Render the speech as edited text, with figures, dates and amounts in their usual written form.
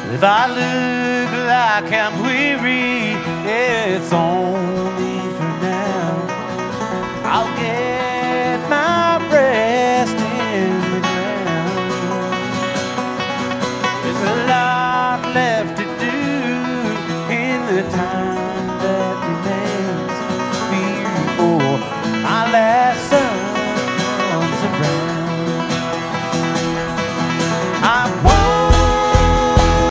If I look like I'm weary, it's only for now. I'll get